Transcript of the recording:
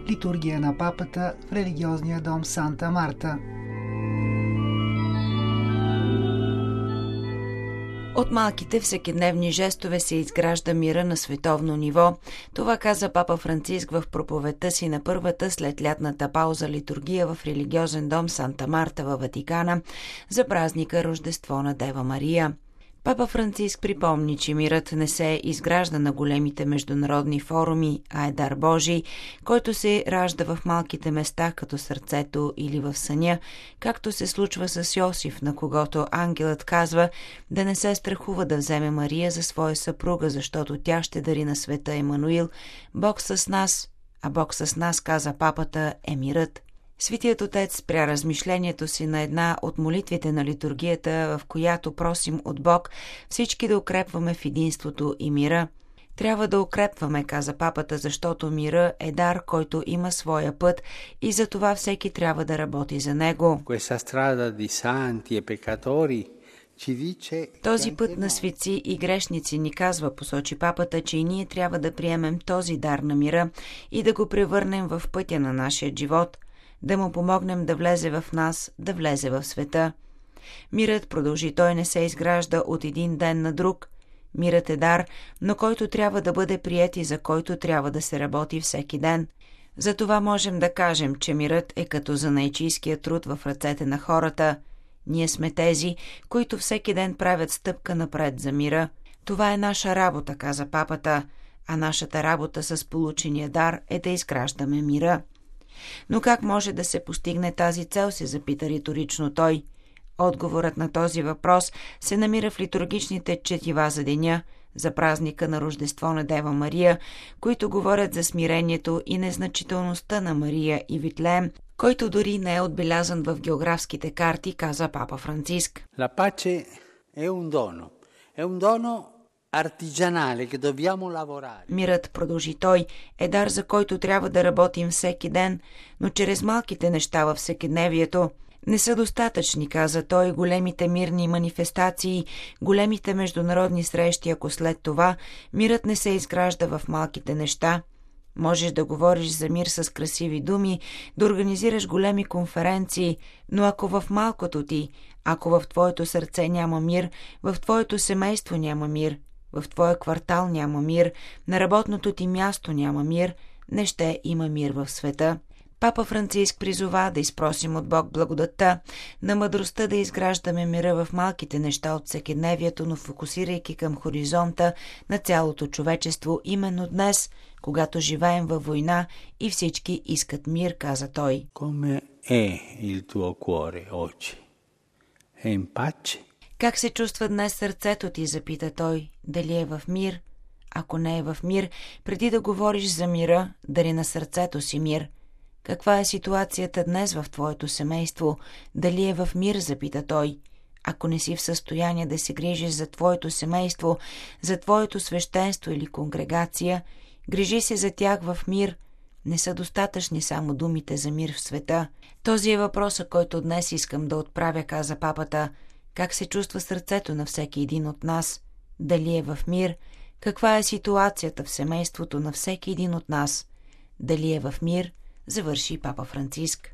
Литургия на папата в религиозния дом Санта Марта. От малките всекидневни жестове се изгражда мира на световно ниво. Това каза папа Франциск в проповедта си на първата след лятната пауза литургия в религиозен дом Санта Марта във Ватикана за празника Рождество на Дева Мария. Папа Франциск припомни, че мирът не се изгражда на големите международни форуми, а е дар Божий, който се ражда в малките места, като сърцето или в съня, както се случва с Йосиф, на когото ангелът казва да не се страхува да вземе Мария за своя съпруга, защото тя ще дари на света Емануил, Бог с нас, а Бог с нас, каза папата, е мирът. Светият Отец спря размишлението си на една от молитвите на литургията, в която просим от Бог всички да укрепваме в единството и мира. Трябва да укрепваме, каза папата, защото мира е дар, който има своя път и за това всеки трябва да работи за него. Този път на светци и грешници ни казва, посочи папата, че и ние трябва да приемем този дар на мира и да го превърнем в пътя на нашия живот, да му помогнем да влезе в нас, да влезе в света. Мирът, продължи той, не се изгражда от един ден на друг. Мирът е дар, но който трябва да бъде приет и за който трябва да се работи всеки ден. Затова можем да кажем, че мирът е като занайчийския труд в ръцете на хората. Ние сме тези, които всеки ден правят стъпка напред за мира. Това е наша работа, каза папата, а нашата работа с получения дар е да изграждаме мира. Но как може да се постигне тази цел, се запита риторично той. Отговорът на този въпрос се намира в литургичните четива за деня, за празника на Рождество на Дева Мария, които говорят за смирението и незначителността на Мария и Витлеем, който дори не е отбелязан в географските карти, каза папа Франциск. La pace è un dono. È un dono артизанале, che dobbiamo lavorare. Мирът, продължи той, е дар, за който трябва да работим всеки ден, но чрез малките неща във всекидневието не са достатъчни, каза той, големите мирни манифестации, големите международни срещи, ако след това мирът не се изгражда в малките неща. Можеш да говориш за мир с красиви думи, да организираш големи конференции, но ако в малкото ти, ако в твоето сърце няма мир, в твоето семейство няма мир, в твоя квартал няма мир, на работното ти място няма мир, не ще има мир в света. Папа Франциск призова да изпросим от Бог благодатта, на мъдростта да изграждаме мира в малките неща от всекидневието, но фокусирайки към хоризонта на цялото човечество именно днес, когато живеем във война и всички искат мир, каза той. Come è il tuo cuore oggi? È in pace? Как се чувства днес сърцето ти, запита той, дали е в мир? Ако не е в мир, преди да говориш за мира, дари на сърцето си мир. Каква е ситуацията днес в твоето семейство? Дали е в мир, запита той. Ако не си в състояние да се грижиш за твоето семейство, за твоето свещенство или конгрегация, грижи се за тях в мир. Не са достатъчни само думите за мир в света. Този е въпросът, който днес искам да отправя, каза папата. Как се чувства сърцето на всеки един от нас? Дали е в мир? Каква е ситуацията в семейството на всеки един от нас? Дали е в мир? Завърши папа Франциск.